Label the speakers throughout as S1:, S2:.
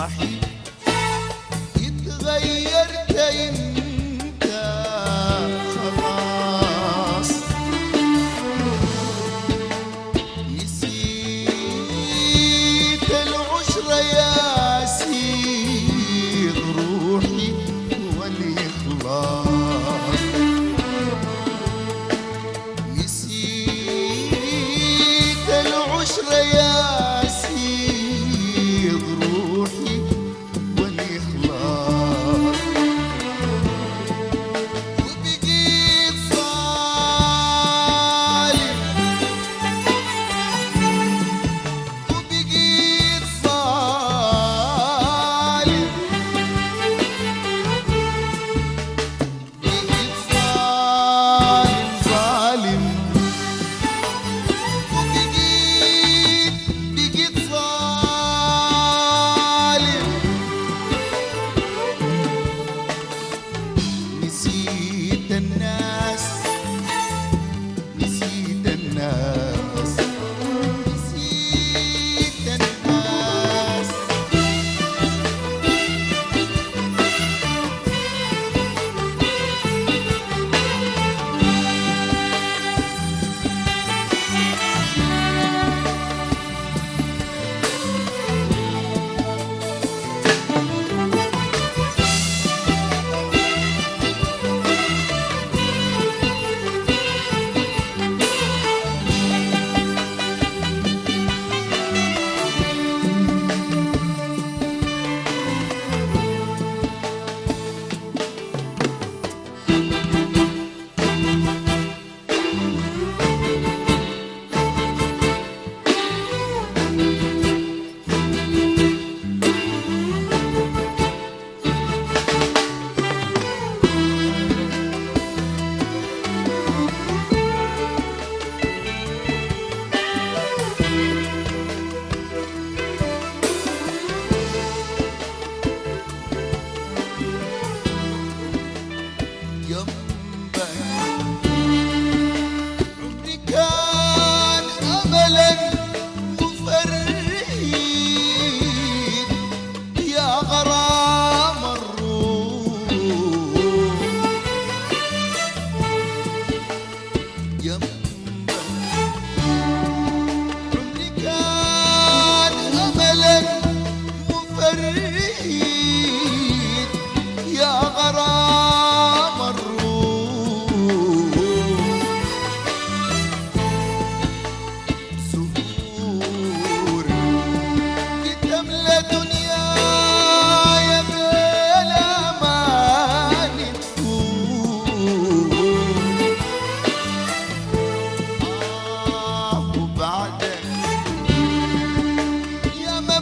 S1: صحيح اتغيرت انت خلاص، نسيت العشرة يا سيد روحي والإخلاص، نسيت العشرة يا سيد روحي والإخلاص، وبقيت ظالم وبقيت ظالم بقيت ظالم ظالم، وبقيت ظالم، نسيت الناس نسيت الناس نسيت الناس. جنبك عمري كان أملا مفرحين يا غرام الروح، جنبك عمري كان أملا مفرحين يا غرام الروح، سهور تملى دنياي بالأمان تفور، وبعدك يا ما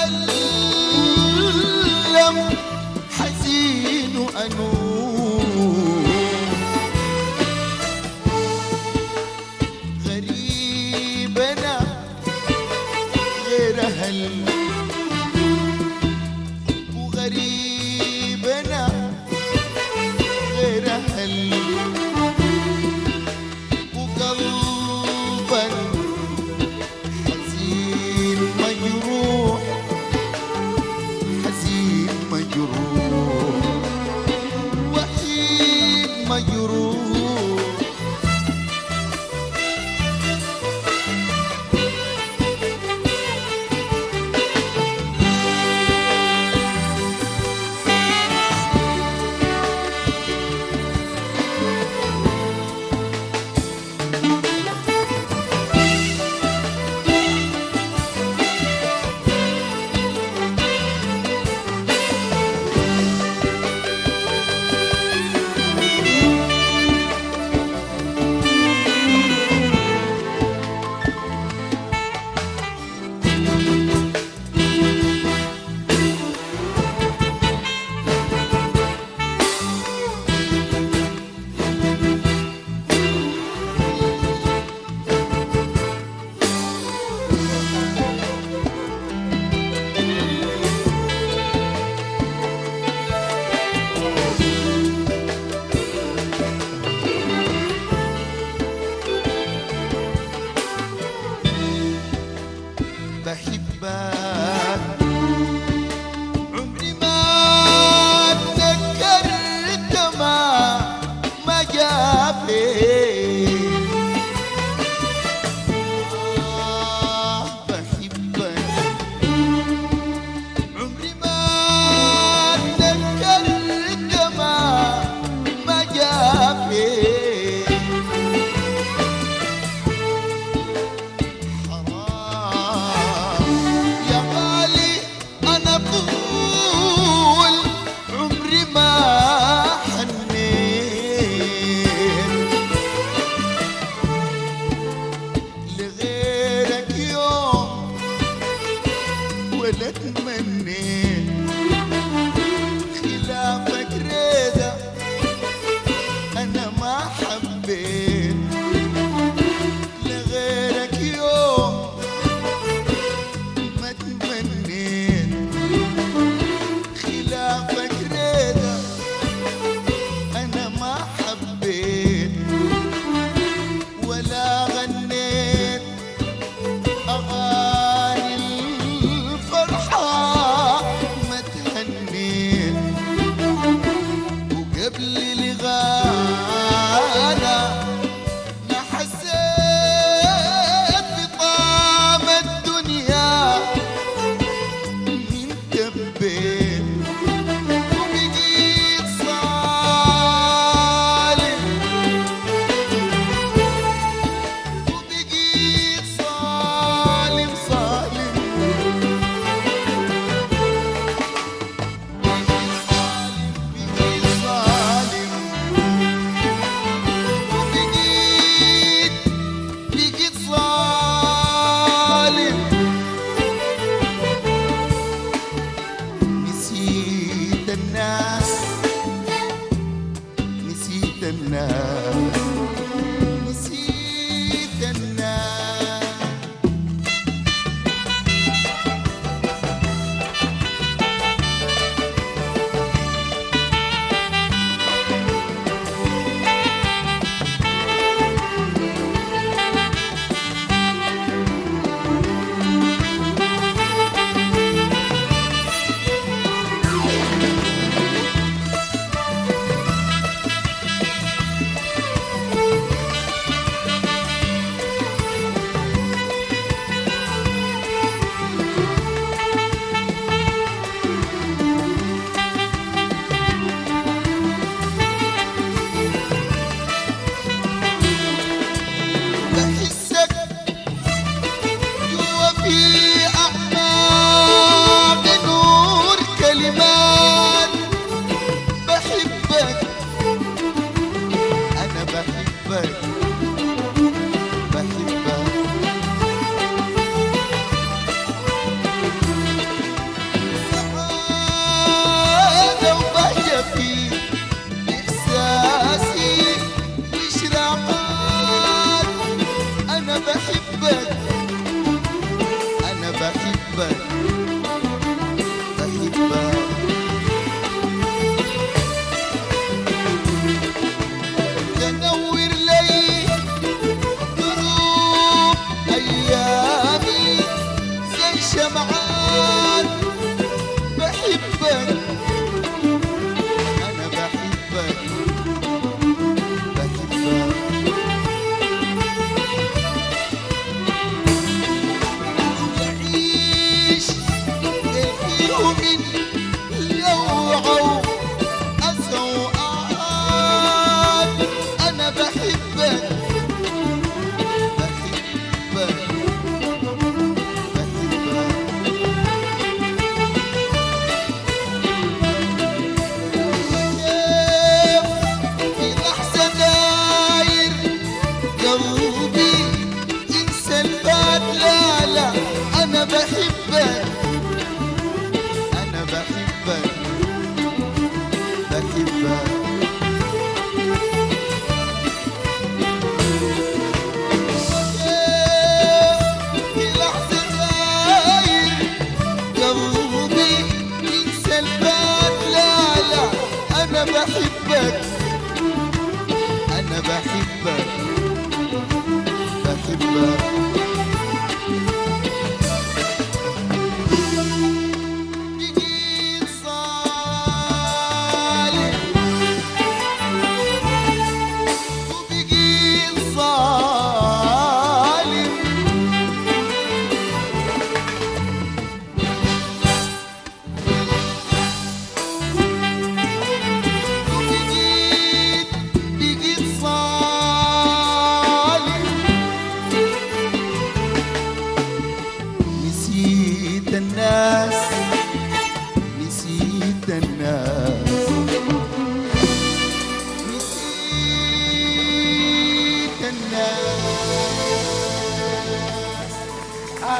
S1: بتألم حزين وأنوم، غريب أنا غير أهل، وغريب أنا غير أهل، وقلبا حزين مجروح حزين مجروح وحيد مجروح. بحبك بحبك. تنور لي دروب أيامي زي شمعان بحبك أنا بحبك بحبك. يعيش اليوم لوعوا أسوءات أنا بحبك بحبك بحبك. في لحظة داير قلبي انسى البات. لا لا أنا بحبك أنا بحبك بحبك. في لحظة داير قلبي انسى البات. لا لا أنا بحبك أنا بحبك بحبك. بقيت صالح وبقيت ظالم. بقيت صالح. نسيت الناس